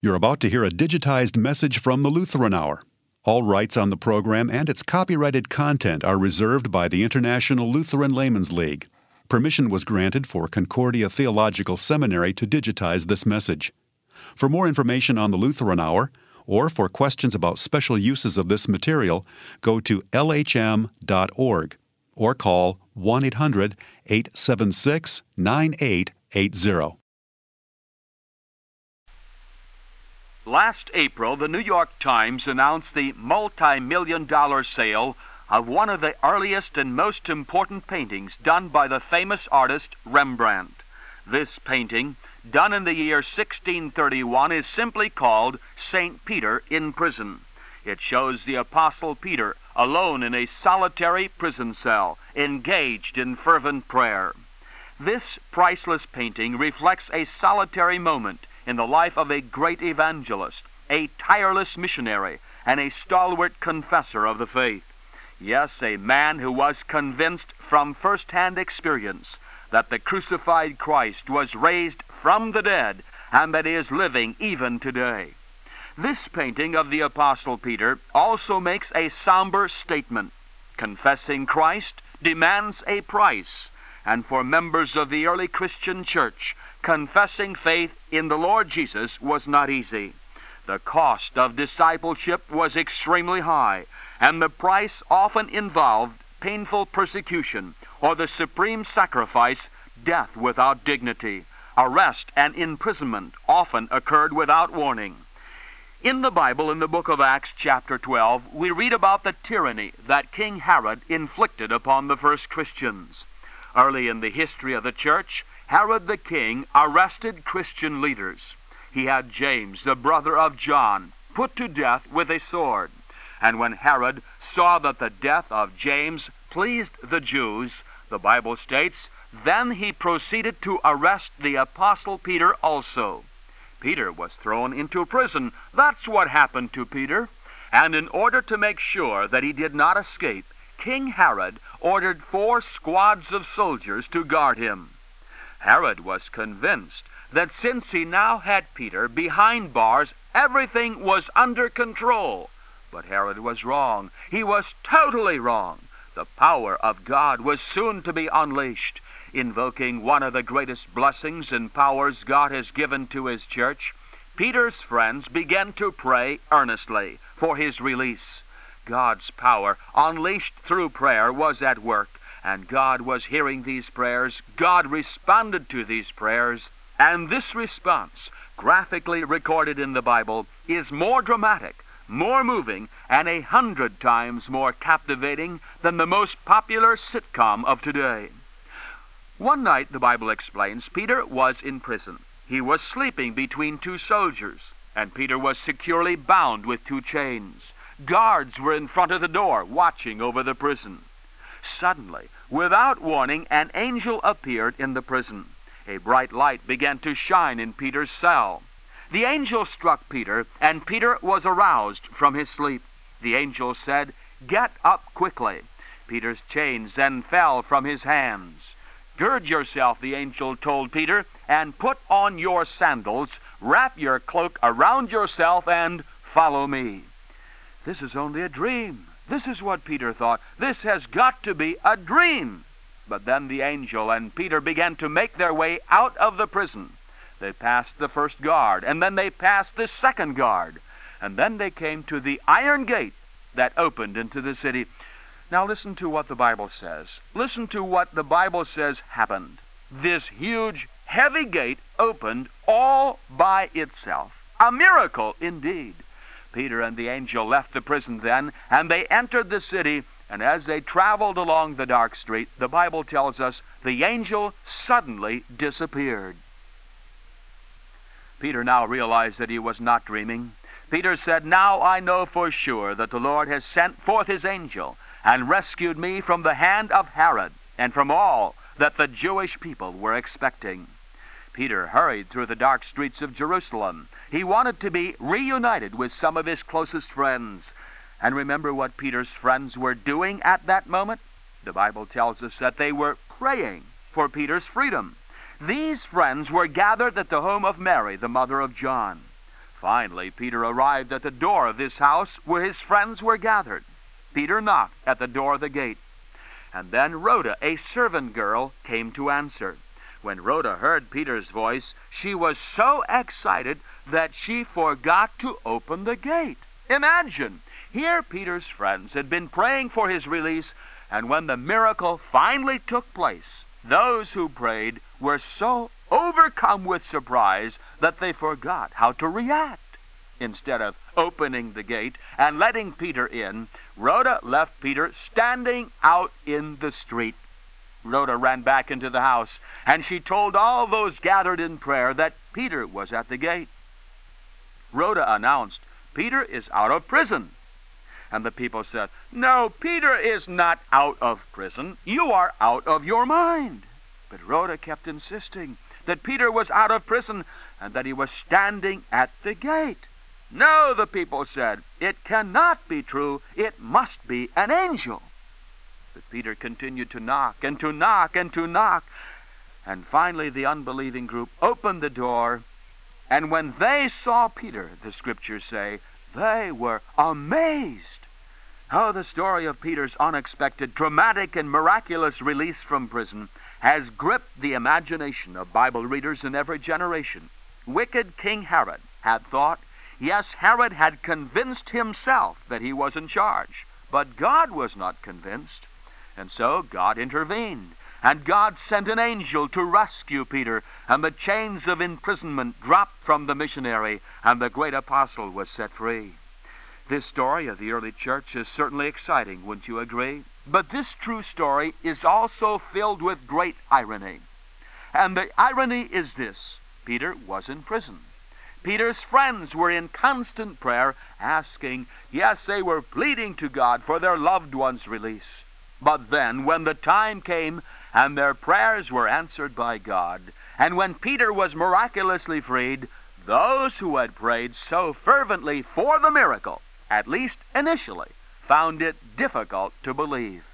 You're about to hear a digitized message from the Lutheran Hour. All rights on the program and its copyrighted content are reserved by the International Lutheran Laymen's League. Permission was granted for Concordia Theological Seminary to digitize this message. For more information on the Lutheran Hour, or for questions about special uses of this material, go to lhm.org or call 1-800-876-9880. Last April, the New York Times announced the multi-million-dollar sale of one of the earliest and most important paintings done by the famous artist Rembrandt. This painting, done in the year 1631, is simply called St. Peter in Prison. It shows the Apostle Peter alone in a solitary prison cell, engaged in fervent prayer. This priceless painting reflects a solitary moment in the life of a great evangelist, a tireless missionary, and a stalwart confessor of the faith. Yes, a man who was convinced from first-hand experience that the crucified Christ was raised from the dead and that he is living even today. This painting of the Apostle Peter also makes a somber statement. Confessing Christ demands a price, and for members of the early Christian church, confessing faith in the Lord Jesus was not easy. The cost of discipleship was extremely high, and the price often involved painful persecution or the supreme sacrifice, death without dignity. Arrest and imprisonment often occurred without warning. In the Bible, in the book of Acts, chapter 12, we read about the tyranny that King Herod inflicted upon the first Christians. Early in the history of the church, Herod the king arrested Christian leaders. He had James, the brother of John, put to death with a sword. And when Herod saw that the death of James pleased the Jews, the Bible states, then he proceeded to arrest the Apostle Peter also. Peter was thrown into prison. That's what happened to Peter. And in order to make sure that he did not escape, King Herod ordered 4 squads of soldiers to guard him. Herod was convinced that since he now had Peter behind bars, everything was under control. But Herod was wrong. He was totally wrong. The power of God was soon to be unleashed. Invoking one of the greatest blessings and powers God has given to his church, Peter's friends began to pray earnestly for his release. God's power, unleashed through prayer, was at work, and God was hearing these prayers. God responded to these prayers, and this response, graphically recorded in the Bible, is more dramatic, more moving, and 100 times more captivating than the most popular sitcom of today. One night, the Bible explains, Peter was in prison. He was sleeping between 2 soldiers, and Peter was securely bound with 2 chains. Guards were in front of the door, watching over the prison. Suddenly, without warning, an angel appeared in the prison. A bright light began to shine in Peter's cell. The angel struck Peter, and Peter was aroused from his sleep. The angel said, "Get up quickly." Peter's chains then fell from his hands. "Gird yourself," the angel told Peter, "and put on your sandals, wrap your cloak around yourself, and follow me." This is only a dream. This is what Peter thought. This has got to be a dream. But then the angel and Peter began to make their way out of the prison. They passed the first guard, and then they passed the second guard, and then they came to the iron gate that opened into the city. Now listen to what the Bible says. Listen to what the Bible says happened. This huge, heavy gate opened all by itself. A miracle indeed. Peter and the angel left the prison then, and they entered the city, and as they traveled along the dark street, the Bible tells us the angel suddenly disappeared. Peter now realized that he was not dreaming. Peter said, "Now I know for sure that the Lord has sent forth his angel and rescued me from the hand of Herod and from all that the Jewish people were expecting." Peter hurried through the dark streets of Jerusalem. He wanted to be reunited with some of his closest friends. And remember what Peter's friends were doing at that moment? The Bible tells us that they were praying for Peter's freedom. These friends were gathered at the home of Mary, the mother of John. Finally, Peter arrived at the door of this house where his friends were gathered. Peter knocked at the door of the gate. And then Rhoda, a servant girl, came to answer. When Rhoda heard Peter's voice, she was so excited that she forgot to open the gate. Imagine! Here Peter's friends had been praying for his release, and when the miracle finally took place, those who prayed were so overcome with surprise that they forgot how to react. Instead of opening the gate and letting Peter in, Rhoda left Peter standing out in the street. Rhoda ran back into the house, and she told all those gathered in prayer that Peter was at the gate. Rhoda announced, "Peter is out of prison." And the people said, "No, Peter is not out of prison. You are out of your mind." But Rhoda kept insisting that Peter was out of prison and that he was standing at the gate. "No," the people said, "it cannot be true. It must be an angel." But Peter continued to knock and to knock and to knock. And finally the unbelieving group opened the door. And when they saw Peter, the Scriptures say, they were amazed. Oh, the story of Peter's unexpected, dramatic, and miraculous release from prison has gripped the imagination of Bible readers in every generation. Wicked King Herod had thought, yes, Herod had convinced himself that he was in charge, but God was not convinced. And so God intervened, and God sent an angel to rescue Peter, and the chains of imprisonment dropped from the missionary, and the great apostle was set free. This story of the early church is certainly exciting, wouldn't you agree? But this true story is also filled with great irony. And the irony is this: Peter was in prison. Peter's friends were in constant prayer, asking, yes, they were pleading to God for their loved one's release. But then, when the time came and their prayers were answered by God, and when Peter was miraculously freed, those who had prayed so fervently for the miracle, at least initially, found it difficult to believe.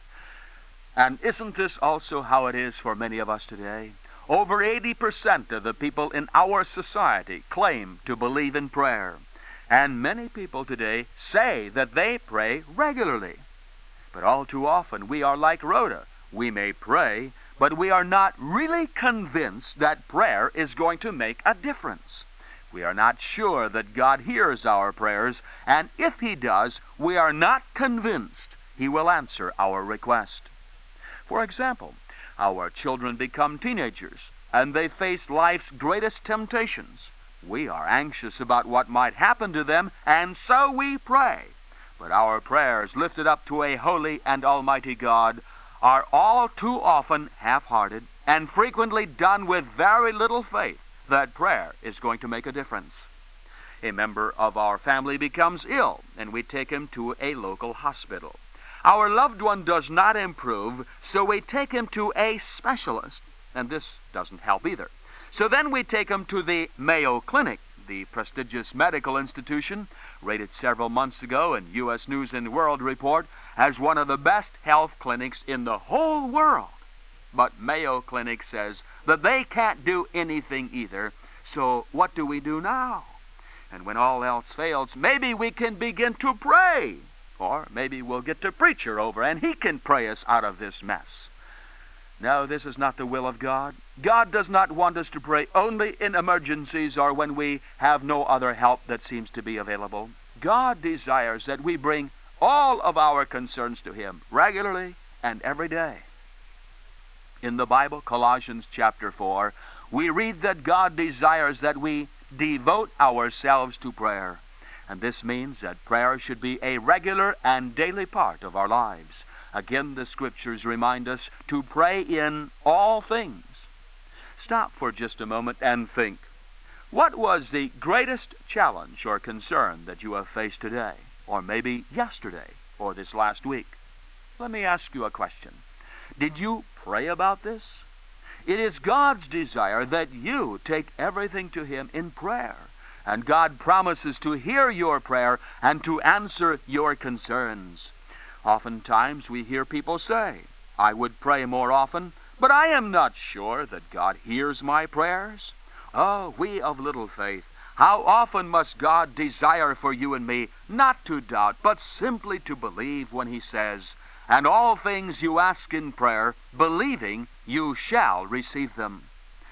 And isn't this also how it is for many of us today? Over 80% of the people in our society claim to believe in prayer. And many people today say that they pray regularly. But all too often we are like Rhoda. We may pray, but we are not really convinced that prayer is going to make a difference. We are not sure that God hears our prayers, and if He does, we are not convinced He will answer our request. For example, our children become teenagers, and they face life's greatest temptations. We are anxious about what might happen to them, and so we pray. But our prayers lifted up to a holy and almighty God are all too often half-hearted and frequently done with very little faith that prayer is going to make a difference. A member of our family becomes ill, and we take him to a local hospital. Our loved one does not improve, so we take him to a specialist, and this doesn't help either. So then we take him to the Mayo Clinic, the prestigious medical institution, rated several months ago in U.S. News and World Report as one of the best health clinics in the whole world. But Mayo Clinic says that they can't do anything either, so what do we do now? And when all else fails, maybe we can begin to pray. Or maybe we'll get the preacher over and he can pray us out of this mess. No, this is not the will of God. God does not want us to pray only in emergencies or when we have no other help that seems to be available. God desires that we bring all of our concerns to Him regularly and every day. In the Bible, Colossians chapter 4, we read that God desires that we devote ourselves to prayer. And this means that prayer should be a regular and daily part of our lives. Again, the Scriptures remind us to pray in all things. Stop for just a moment and think. What was the greatest challenge or concern that you have faced today, or maybe yesterday, or this last week? Let me ask you a question. Did you pray about this? It is God's desire that you take everything to Him in prayer. And God promises to hear your prayer and to answer your concerns. Oftentimes we hear people say, I would pray more often, but I am not sure that God hears my prayers. Oh, we of little faith, How often must God desire for you and me not to doubt, but simply to believe when He says, "And all things you ask in prayer, believing, you shall receive them."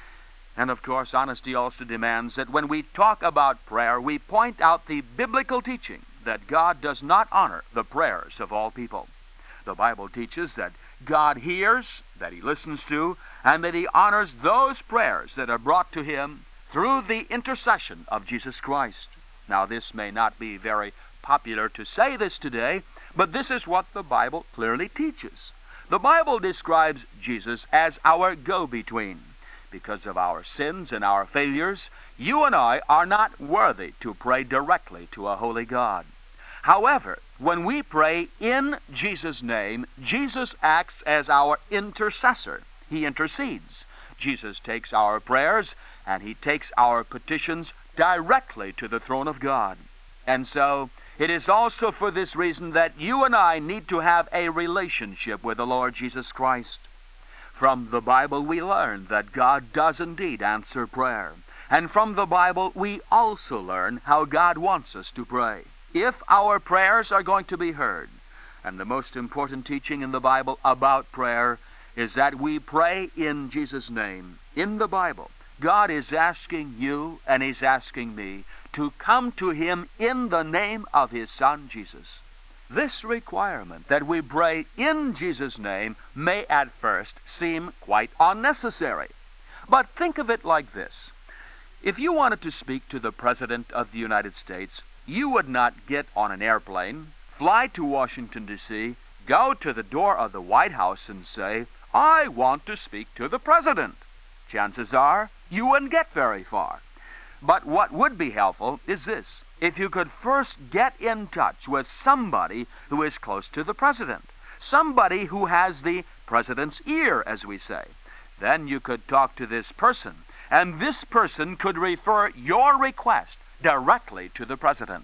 And of course, honesty also demands that when we talk about prayer, we point out the biblical teaching that God does not honor the prayers of all people. The Bible teaches that God hears, that He listens to, and that He honors those prayers that are brought to Him through the intercession of Jesus Christ. Now, this may not be very popular to say this today, but this is what the Bible clearly teaches. The Bible describes Jesus as our go-between. Because of our sins and our failures, you and I are not worthy to pray directly to a holy God. However, when we pray in Jesus' name, Jesus acts as our intercessor. He intercedes. Jesus takes our prayers and He takes our petitions directly to the throne of God. And so, it is also for this reason that you and I need to have a relationship with the Lord Jesus Christ. From the Bible we learn that God does indeed answer prayer. And from the Bible we also learn how God wants us to pray. If our prayers are going to be heard, and the most important teaching in the Bible about prayer is that we pray in Jesus' name. In the Bible, God is asking you and He's asking me to come to Him in the name of His Son, Jesus. This requirement that we pray in Jesus' name may at first seem quite unnecessary. But think of it like this. If you wanted to speak to the President of the United States, you would not get on an airplane, fly to Washington, D.C., go to the door of the White House and say, "I want to speak to the President." Chances are you wouldn't get very far. But what would be helpful is this. If you could first get in touch with somebody who is close to the President, somebody who has the President's ear, as we say, then you could talk to this person, and this person could refer your request directly to the President.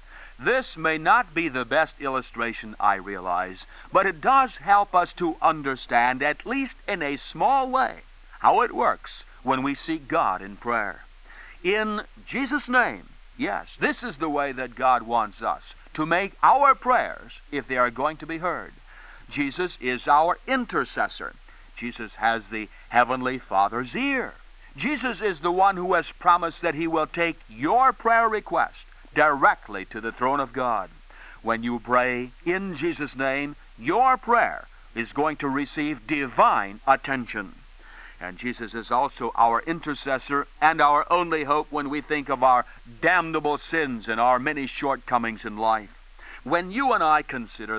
This may not be the best illustration, I realize, but it does help us to understand, at least in a small way, how it works when we seek God in prayer. In Jesus' name, yes, this is the way that God wants us to make our prayers if they are going to be heard. Jesus is our intercessor. Jesus has the Heavenly Father's ear. Jesus is the one who has promised that He will take your prayer request directly to the throne of God. When you pray in Jesus' name, your prayer is going to receive divine attention. And Jesus is also our intercessor and our only hope when we think of our damnable sins and our many shortcomings in life. When you and I consider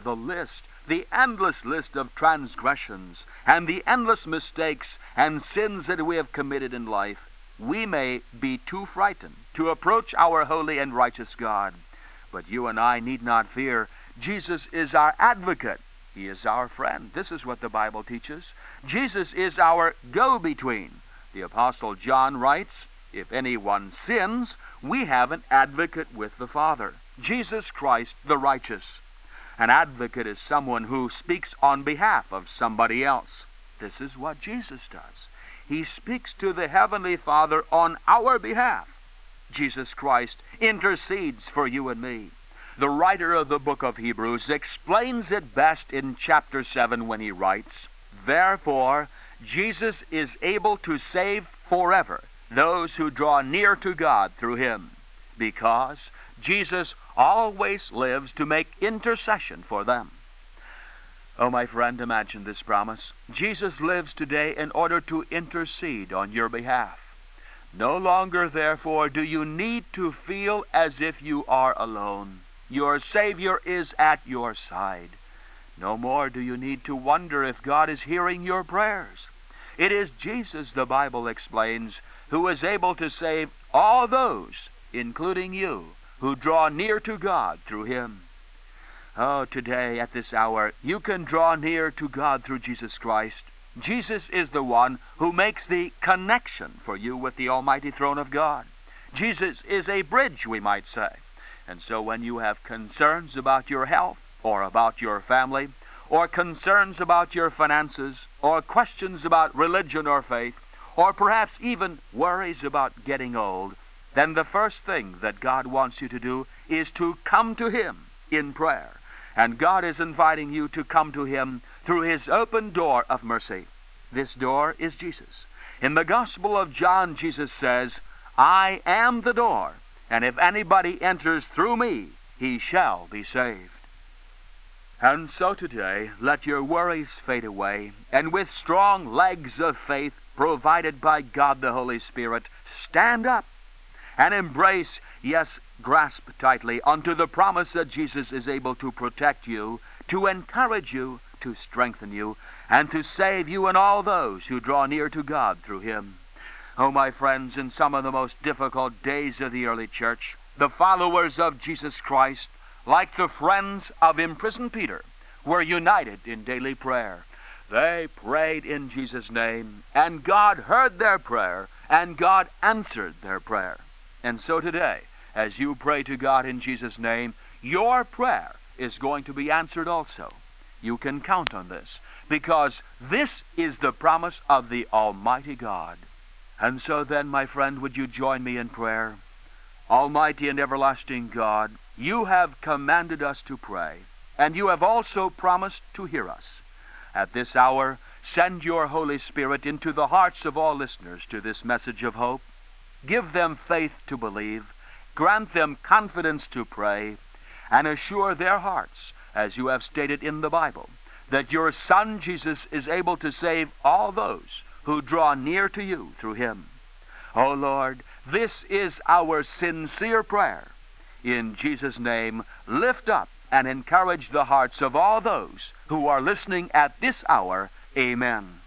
the endless list of transgressions and the endless mistakes and sins that we have committed in life, we may be too frightened to approach our holy and righteous God. But you and I need not fear. Jesus is our advocate. He is our friend. This is what the Bible teaches. Jesus is our go-between. The Apostle John writes, "If anyone sins, we have an advocate with the Father, Jesus Christ the righteous." An advocate is someone who speaks on behalf of somebody else. This is what Jesus does. He speaks to the Heavenly Father on our behalf. Jesus Christ intercedes for you and me. The writer of the book of Hebrews explains it best in chapter 7 when he writes, "Therefore, Jesus is able to save forever those who draw near to God through Him, because Jesus always lives to make intercession for them." Oh, my friend, imagine this promise. Jesus lives today in order to intercede on your behalf. No longer, therefore, do you need to feel as if you are alone. Your Savior is at your side. No more do you need to wonder if God is hearing your prayers. It is Jesus, the Bible explains, who is able to save all those, including you, who draw near to God through Him. Oh, today, at this hour, you can draw near to God through Jesus Christ. Jesus is the one who makes the connection for you with the almighty throne of God. Jesus is a bridge, we might say. And so when you have concerns about your health, or about your family, or concerns about your finances, or questions about religion or faith, or perhaps even worries about getting old, then the first thing that God wants you to do is to come to Him in prayer. And God is inviting you to come to Him through His open door of mercy. This door is Jesus. In the Gospel of John, Jesus says, "I am the door, and if anybody enters through me, he shall be saved." And so today, let your worries fade away, and with strong legs of faith provided by God the Holy Spirit, stand up and embrace, yes, grasp tightly onto the promise that Jesus is able to protect you, to encourage you, to strengthen you, and to save you and all those who draw near to God through Him. Oh, my friends, in some of the most difficult days of the early church, the followers of Jesus Christ, like the friends of imprisoned Peter, were united in daily prayer. They prayed in Jesus' name, and God heard their prayer, and God answered their prayer. And so today, as you pray to God in Jesus' name, your prayer is going to be answered also. You can count on this, because this is the promise of the Almighty God. And so then, my friend, would you join me in prayer? Almighty and everlasting God, you have commanded us to pray, and you have also promised to hear us. At this hour, send your Holy Spirit into the hearts of all listeners to this message of hope. Give them faith to believe, grant them confidence to pray, and assure their hearts, as you have stated in the Bible, that your Son Jesus is able to save all those who draw near to you through Him. O Lord, this is our sincere prayer. In Jesus' name, lift up and encourage the hearts of all those who are listening at this hour. Amen.